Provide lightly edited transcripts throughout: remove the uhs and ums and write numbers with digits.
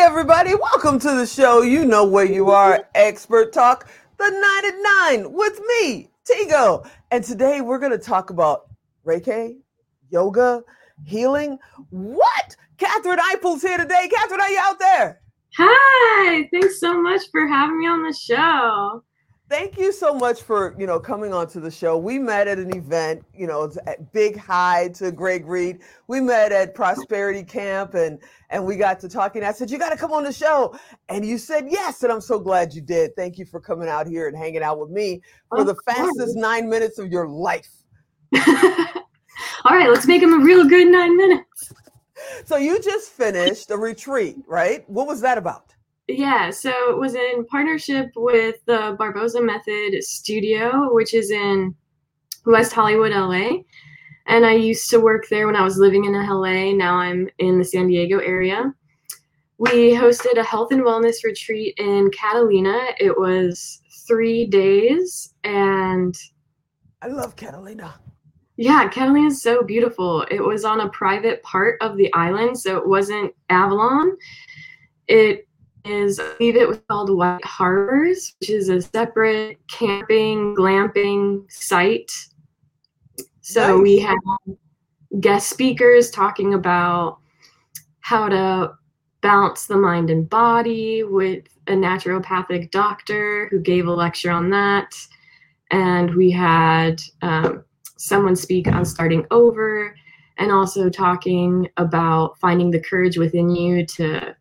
Everybody, welcome to the show. You know where you are. Expert Talk, the 9 at 9 with me, Tigo. And today we're going to talk about Reiki, yoga, healing. What? Catherine Eipel's here today. Catherine, are you out there? Hi, thanks so much for having me on the show. Thank you so much for, coming on to the show. We met at an event, it's a big hi to Greg Reed. We met at Prosperity Camp and we got to talking. I said, you got to come on the show. And you said yes. And I'm so glad you did. Thank you for coming out here and hanging out with me for the fastest 9 minutes of your life. All right, let's make them a real good 9 minutes. So you just finished a retreat, right? What was that about? Yeah, so it was in partnership with the Barboza Method Studio, which is in West Hollywood, LA. And I used to work there when I was living in LA. Now I'm in the San Diego area. We hosted a health and wellness retreat in Catalina. It was 3 days, and I love Catalina. Yeah, Catalina is so beautiful. It was on a private part of the island, so it wasn't Avalon. It is, I believe it was called White Harbors, which is a separate camping, glamping site. So nice. We had guest speakers talking about how to balance the mind and body with a naturopathic doctor who gave a lecture on that. And we had someone speak on starting over and also talking about finding the courage within you to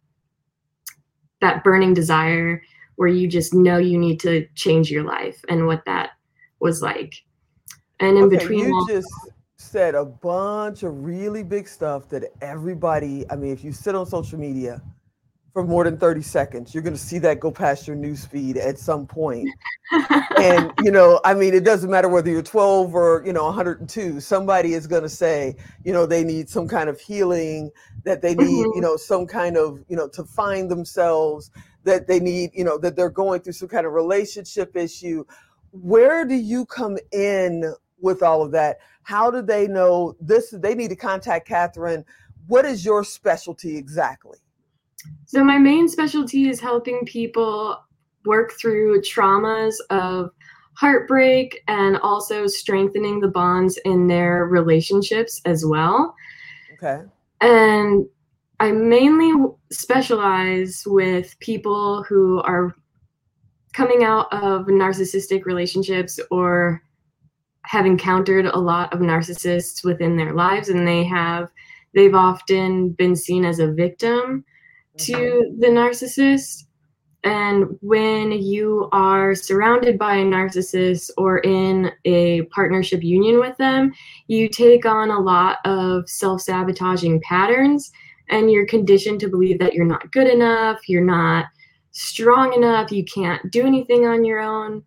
that burning desire where you just know you need to change your life and what that was like. And in between you just said a bunch of really big stuff that everybody, if you sit on social media for more than 30 seconds, you're going to see that go past your news feed at some point. And, it doesn't matter whether you're 12 or, 102, somebody is going to say, they need some kind of healing, that they need, some kind of, to find themselves, that they need, that they're going through some kind of relationship issue. Where do you come in with all of that? How do they know this? They need to contact Catherine. What is your specialty exactly? So my main specialty is helping people work through traumas of heartbreak and also strengthening the bonds in their relationships as well. Okay. And I mainly specialize with people who are coming out of narcissistic relationships or have encountered a lot of narcissists within their lives, and they've often been seen as a victim to the narcissist. And when you are surrounded by a narcissist or in a partnership union with them, you take on a lot of self-sabotaging patterns, and you're conditioned to believe that you're not good enough, you're not strong enough, you can't do anything on your own.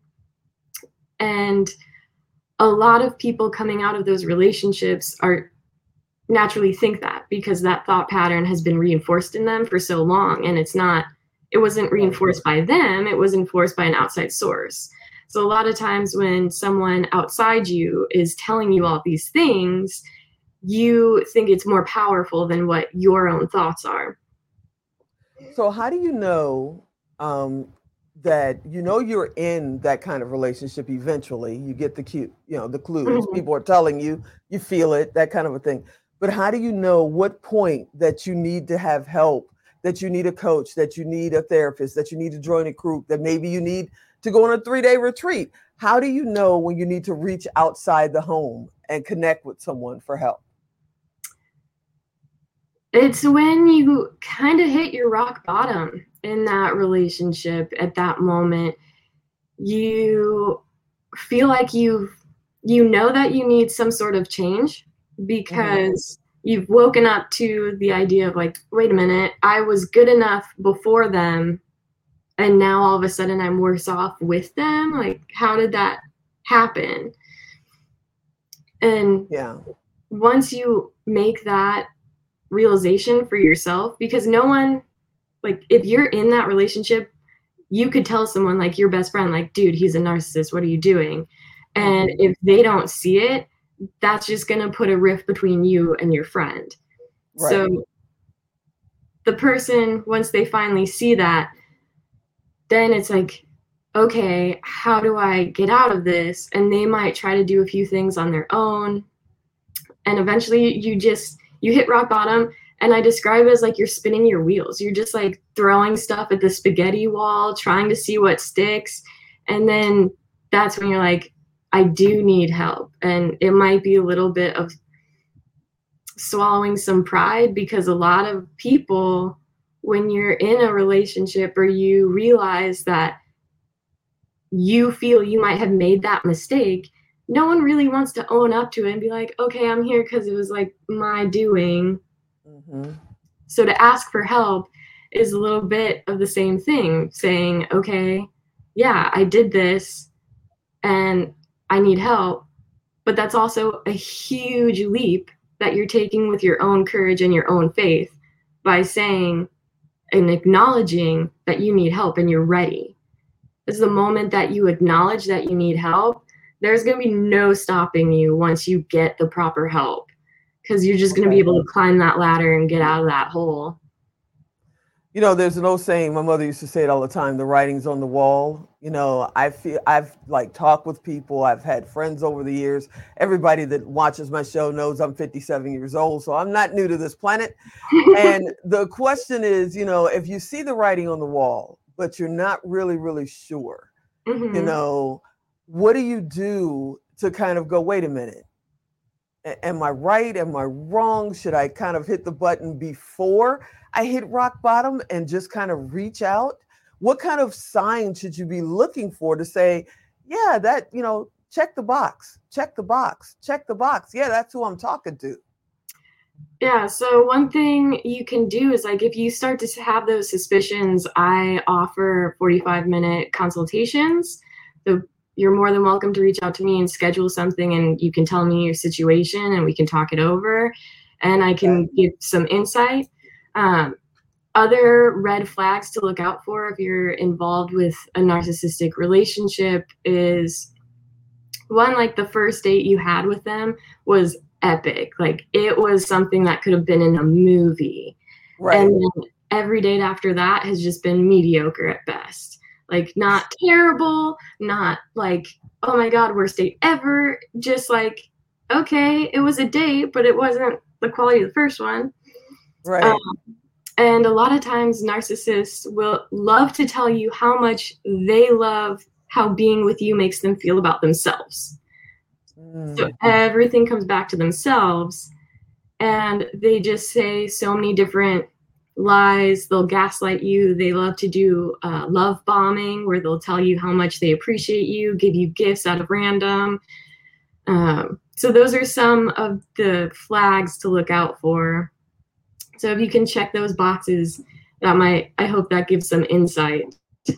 And a lot of people coming out of those relationships are naturally think that because that thought pattern has been reinforced in them for so long, and it wasn't reinforced by them, it was enforced by an outside source. So a lot of times when someone outside you is telling you all these things, you think it's more powerful than what your own thoughts are. So how do you know that you're in that kind of relationship eventually? You get the cue, the clues. Mm-hmm. People are telling you, you feel it, that kind of a thing. But how do you know what point that you need to have help, that you need a coach, that you need a therapist, that you need to join a group, that maybe you need to go on a 3-day retreat? How do you know when you need to reach outside the home and connect with someone for help? It's when you kind of hit your rock bottom in that relationship. At that moment, you feel like you know that you need some sort of change because you've woken up to the idea of like, wait a minute, I was good enough before them, and now all of a sudden I'm worse off with them. Like, how did that happen? And once you make that realization for yourself, because no one, like, if you're in that relationship, you could tell someone, like your best friend, like, dude, he's a narcissist, what are you doing? And if they don't see it, that's just going to put a rift between you and your friend. Right. So the person, once they finally see that, then it's like, okay, how do I get out of this? And they might try to do a few things on their own. And eventually you hit rock bottom. And I describe it as like you're spinning your wheels. You're just like throwing stuff at the spaghetti wall, trying to see what sticks. And then that's when you're like, I do need help. And it might be a little bit of swallowing some pride, because a lot of people, when you're in a relationship or you realize that you feel you might have made that mistake, no one really wants to own up to it and be like, okay, I'm here because it was like my doing. Mm-hmm. So to ask for help is a little bit of the same thing, saying, okay, yeah, I did this and I need help. But that's also a huge leap that you're taking with your own courage and your own faith by saying and acknowledging that you need help and you're ready. It's the moment that you acknowledge that you need help, there's going to be no stopping you once you get the proper help, because you're just going to be able to climb that ladder and get out of that hole. You know, there's an old saying, my mother used to say it all the time, the writing's on the wall. You know, I've like talked with people, I've had friends over the years. Everybody that watches my show knows I'm 57 years old, so I'm not new to this planet. And the question is, you know, if you see the writing on the wall, but you're not really sure, mm-hmm. you know, what do you do to kind of go, wait a minute, am I right? Am I wrong? Should I kind of hit the button before I hit rock bottom and just kind of reach out? What kind of sign should you be looking for to say, yeah, that, you know, check the box, check the box, check the box. Yeah, that's who I'm talking to. Yeah, so one thing you can do is, like, if you start to have those suspicions, I offer 45-minute consultations. So you're more than welcome to reach out to me and schedule something, and you can tell me your situation and we can talk it over and I can give some insight. Other red flags to look out for if you're involved with a narcissistic relationship is, one, like the first date you had with them was epic. Like, it was something that could have been in a movie. Right. And then every date after that has just been mediocre at best. Like, not terrible, not like, oh my God, worst date ever. Just like, okay, it was a date, but it wasn't the quality of the first one. Right. And a lot of times narcissists will love to tell you how much they love how being with you makes them feel about themselves. So everything comes back to themselves, and they just say so many different lies. They'll gaslight you. They love to do love bombing, where they'll tell you how much they appreciate you, give you gifts out of random. So those are some of the flags to look out for. So if you can check those boxes, I hope that gives some insight.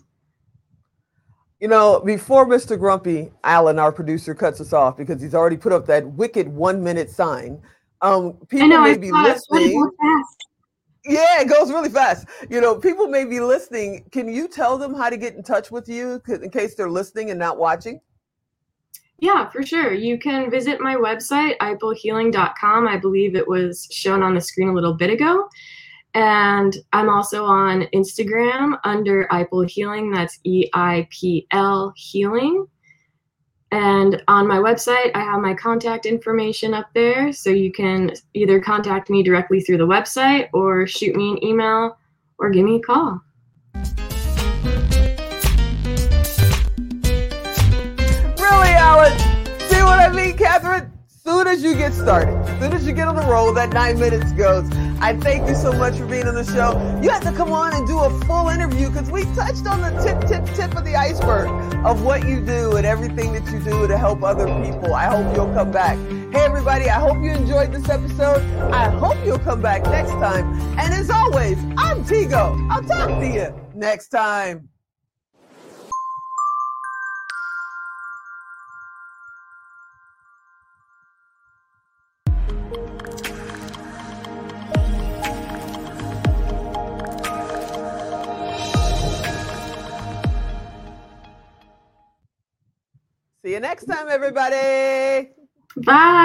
You know, before Mr. Grumpy, Alan, our producer, cuts us off because he's already put up that wicked 1-minute sign. People may be listening. Yeah, it goes really fast. You know, people may be listening. Can you tell them how to get in touch with you in case they're listening and not watching? Yeah, for sure. You can visit my website, eipelhealing.com. I believe it was shown on the screen a little bit ago. And I'm also on Instagram under Eipel Healing. That's EIPL Healing. And on my website, I have my contact information up there. So you can either contact me directly through the website or shoot me an email or give me a call. Really, Alan? See what I mean, Catherine? Soon as you get started, soon as you get on the roll, that 9 minutes goes. I thank you so much for being on the show. You have to come on and do a full interview because we touched on the tip of the iceberg of what you do and everything that you do to help other people. I hope you'll come back. Hey, everybody, I hope you enjoyed this episode. I hope you'll come back next time. And as always, I'm Tigo. I'll talk to you next time. See you next time, everybody. Bye.